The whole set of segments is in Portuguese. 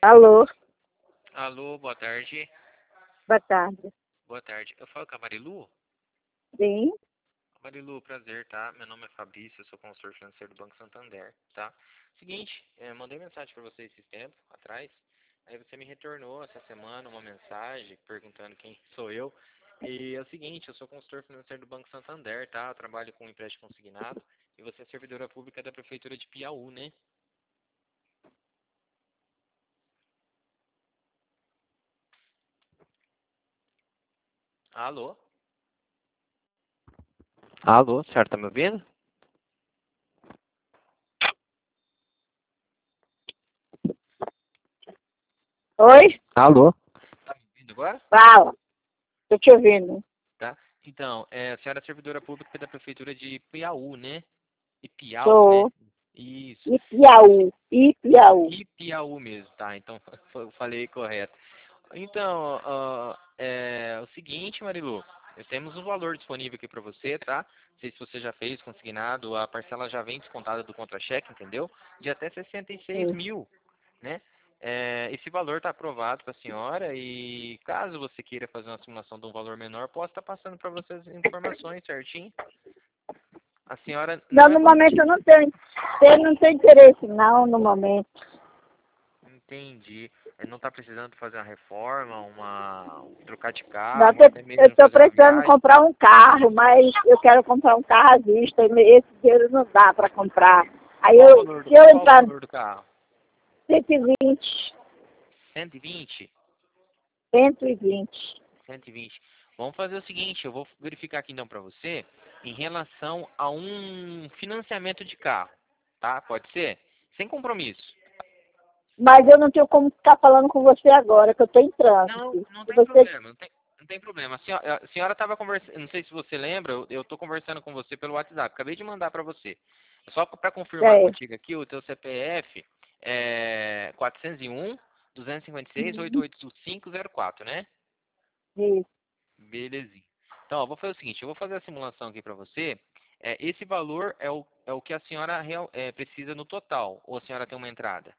Alô, Alô, boa tarde. boa tarde. Boa tarde. Eu falo com a Marilu? Sim, Marilu, prazer, tá? Meu nome é Fabrício, eu sou consultor financeiro do Banco Santander, tá? Seguinte, mandei mensagem para você esses tempos atrás, aí você me retornou essa semana uma mensagem perguntando quem sou eu. E é o seguinte, eu sou consultor financeiro do Banco Santander, tá? Eu trabalho com empréstimo consignado e você é servidora pública da Prefeitura de Piauí, né? Alô? Alô, a senhora tá me ouvindo? oi? Alô? Tá me ouvindo agora? Fala, tô te ouvindo. Tá? Então, a senhora é servidora pública da Prefeitura de Piauí, né? Ipiau, né? Sou Isso. Ipiaú, Ipiaú. Ipiaú mesmo, tá? Então, eu falei correto. Então, é o seguinte, Marilu, temos um valor disponível aqui para você, tá? Não sei se você já fez consignado, a parcela já vem descontada do contra-cheque, entendeu? De até 66 Sim. mil, né? Esse valor está aprovado para a senhora e caso você queira fazer uma simulação de um valor menor, posso estar passando para você as informações certinho. A senhora Não, não é no muito... momento eu não tenho interesse, não, no momento. Entendi. Ele não está precisando fazer uma reforma, trocar de Não, carro, até eu mesmo estou fazer uma precisando viagem. comprar um carro, mas eu quero comprar um carro à vista, e esse dinheiro não dá para comprar. Aí se eu Qual o entrar no valor do carro? 120, 120? 120. 120. Vamos fazer o seguinte, eu vou verificar aqui então para você em relação a um financiamento de carro, tá? Pode ser? Sem compromisso. Mas eu não tenho como ficar falando com você agora, que eu estou em Não, trânsito. não Se tem você problema, não tem problema. A senhora estava conversando, não sei se você lembra, eu estou conversando com você pelo WhatsApp, acabei de mandar para você. Só para confirmar quer. contigo aqui, o teu CPF é 401 256 Uhum. 88504, né? Isso. Belezinha. Então, ó, vou fazer o seguinte, eu vou fazer a simulação aqui para você. Esse valor é o que a senhora precisa no total, ou a senhora tem uma entrada?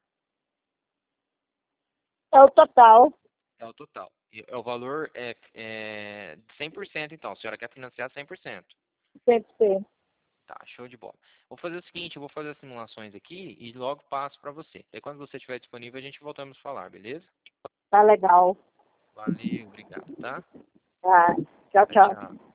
É o total. É o total. E o valor é de 100%, então. A senhora quer financiar 100%. 100%. Tá, show de bola. Vou fazer o seguinte, eu vou fazer as simulações aqui e logo passo para você. Aí quando você estiver disponível, a gente voltamos a falar, beleza? Tá legal. Valeu, obrigado, tá? Tá. Tchau, Tchau, tchau. tchau.